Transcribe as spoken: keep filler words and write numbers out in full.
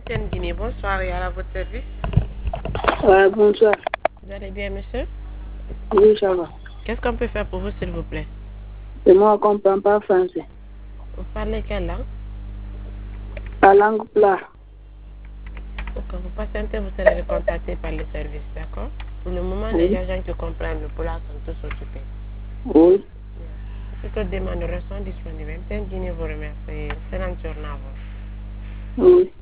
Guinée, bonsoir et à votre service. Ouais, bonsoir. Vous allez bien, monsieur? Oui, ça va. Qu'est-ce qu'on peut faire pour vous, s'il vous plaît? Et moi, je ne comprends pas français. Vous parlez quelle langue? La langue plat. Quand vous patientez, vous serez recontacté par le service, d'accord? Pour le moment, Oui. les agents qui comprennent le plat sont tous occupés. Oui. Toutes les demandes sont disponibles. M T N Guinée vous remercie. Excellente journée à vous. Oui.